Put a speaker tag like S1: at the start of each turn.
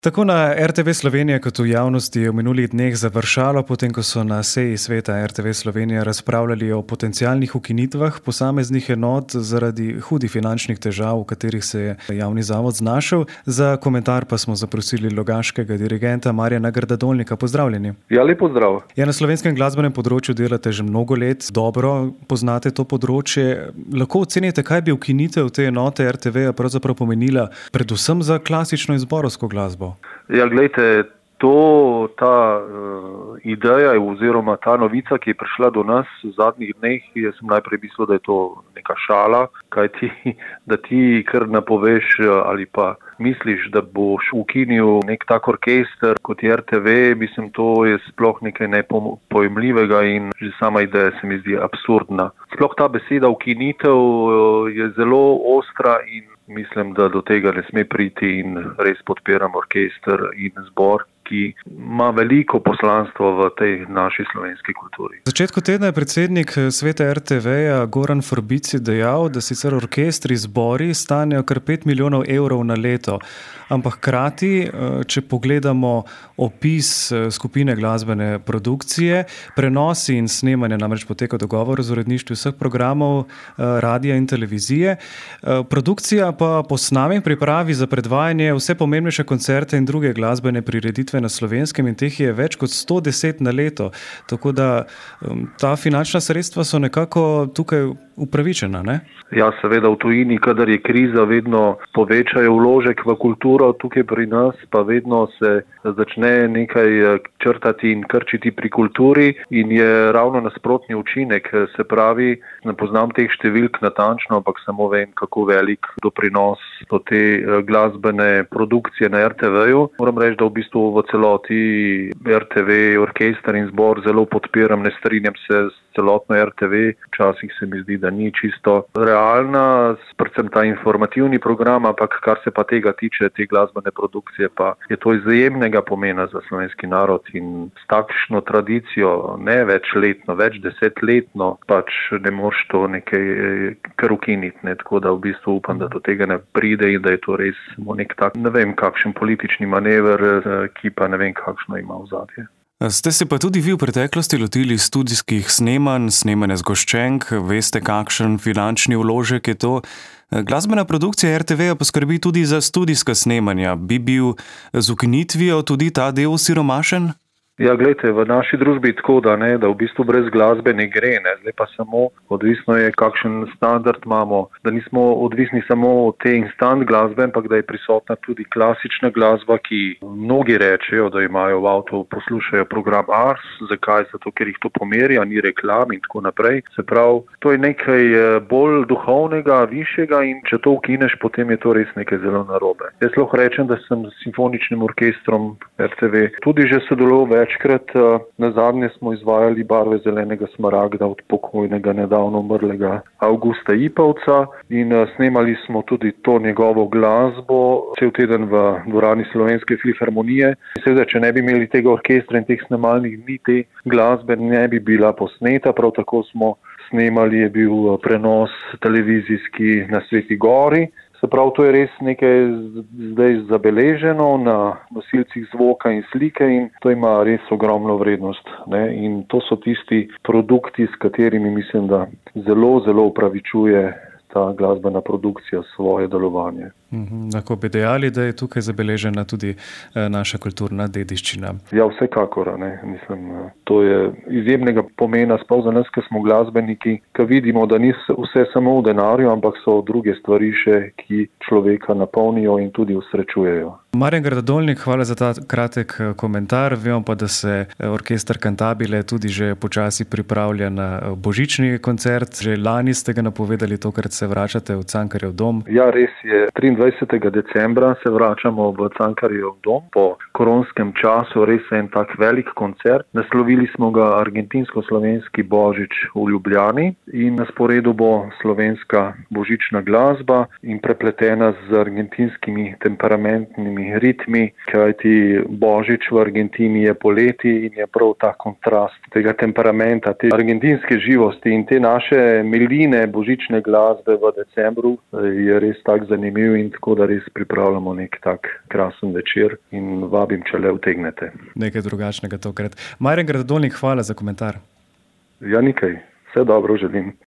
S1: Tako na RTV Slovenija kot v javnosti je v minulih dneh završalo, potem ko so na seji sveta RTV Slovenija razpravljali o potencialnih ukinitvah posameznih enot zaradi hudih finančnih težav, v katerih se je javni zavod znašel. Za komentar pa smo zaprosili logaškega dirigenta Marjana Grdadolnika. Pozdravljeni.
S2: Ja, lep pozdrav.
S1: Ja, na slovenskem glasbenem področju delate že mnogo let, dobro poznate to področje. Lahko ocenite, kaj bi ukinitev te enote RTV-ja pravzaprav pomenila predvsem za klasično in zborovsko glasbo?
S2: Ja, glejte, ta ideja oziroma ta novica, ki je prišla do nas v zadnjih dneh, jaz sem najprej mislil, da je to neka šala, da ti kar napoveš ali pa misliš, da boš ukinil nek tak orkester kot je RTV, mislim, to je sploh nekaj nepojemljivega in že sama ideja se mi zdi absurdna. Sploh ta beseda ukinitev je zelo ostra in mislim, da do tega ne sme priti in res podpiram orkester in zbor, ki ima veliko poslanstvo v tej naši slovenski kulturi.
S1: V začetku tedna je predsednik sveta RTV-ja Goran Forbici dejal, da sicer orkestri, zbori stanejo kar 5 milijonov evrov na leto, ampak hkrati, če pogledamo opis skupine glasbene produkcije, prenosi in snemanje namreč poteka dogovor z uredništvom vseh programov radia in televizije. Produkcija pa posname in pripravi za predvajanje vse pomembnejše koncerte in druge glasbene prireditve na Slovenskem in teh je več kot 110 na leto. Tako da ta finančna sredstva so nekako tukaj upravičena, ne?
S2: Ja, seveda v tujini, kadar je kriza, vedno povečajo vložek v kulturo, tukaj pri nas pa vedno se začne nekaj črtati in krčiti pri kulturi in je ravno nasprotni učinek. Se pravi, ne poznam teh številk natančno, ampak samo vem, kako velik doprinos do te glasbene produkcije na RTV-ju. Moram reči, da v bistvu v celoti RTV, orkester in zbor zelo podpiram, ne strinjam se s celotno RTV. Včasih se mi zdi, da ni čisto realna, predvsem ta informativni program, ampak kar se pa tega tiče, te glasbene produkcije, pa je to izjemnega pomena za slovenski narod in s takšno tradicijo, ne večletno, več desetletno, pač ne moreš to nekaj kar ukiniti, ne? Tako da v bistvu upam, da do tega ne pride in da je to res nek tak, ne vem, kakšen politični manever, ki pa ne vem, kakšno ima ozadje.
S1: Ste se pa tudi vi v preteklosti lotili studijskih snemanja zgoščenk, veste, kakšen finančni vložek je to. Glasbena produkcija RTV-ja poskrbi tudi za studijska snemanja. Bi bil z ukinitvijo tudi ta del osiromašen?
S2: Ja, gledajte, v naši družbi je tako, da v bistvu brez glasbe ne gre, ne. Zdaj pa samo odvisno je, kakšen standard imamo, da nismo odvisni samo od te instant glasbe, ampak da je prisotna tudi klasična glasba, ki mnogi rečejo, da imajo v avtu, poslušajo program Ars. Zakaj? Zato, ker jih to pomerja, ni reklam in tako naprej. Se pravi, to je nekaj bolj duhovnega, višjega in če to ukineš, potem je to res nekaj zelo narobe. Jaz lahko rečem, da sem s simfoničnim orkestrom RTV tudi že sodeloval večkrat. Nazadnje smo izvajali Barve zelenega smaragda od pokojnega nedavno umrlega Avgusta Ipavca in snemali smo tudi to njegovo glasbo cel teden v dvorani Slovenske filharmonije. Seveda, če ne bi imeli tega orkestra in teh snemalnih dni, te glasbe ne bi bila posneta. Prav tako smo snemali, je bil prenos televizijski na Sveti Gori. Se pravi, to je res nekaj zdaj zabeleženo na nosilcih zvoka in slike in to ima res ogromno vrednost, ne? In to so tisti produkti, s katerimi mislim, da zelo, zelo upravičuje ta glasbena produkcija svoje delovanje.
S1: Lahko bi dejali, da je tukaj zabeležena tudi naša kulturna dediščina.
S2: Ja, vsekakor, ne. Mislim, to je izjemnega pomena, sploh za nas, ki smo glasbeniki, ki vidimo, da ni vse samo v denarju, ampak so druge stvari še, ki človeka napolnijo in tudi usrečujejo.
S1: Marjan Grdadolnik, hvala za ta kratek komentar. Vemo pa, da se orkester Cantabile tudi že počasi pripravlja na božični koncert. Že lani ste ga napovedali, tokrat se vračate v Cankarjev dom.
S2: Ja, res je. 23. decembra se vračamo v Cankarjev dom po koronskem času. Res je en tak velik koncert. Naslovili smo ga argentinsko-slovenski božič v Ljubljani in na sporedu bo slovenska božična glasba in prepletena z argentinskimi temperamentnimi ritmi, kajti božič v Argentini je poleti in je prav ta kontrast tega temperamenta, te argentinske živosti in te naše miline božične glasbe v decembru je res tak zanimiv in tako da res pripravljamo nek tak krasen večer in vabim, če le utegnete.
S1: Nekaj drugačnega tokrat. Marjan Gradovnik, hvala za komentar.
S2: Ja, nikaj. Vse dobro želim.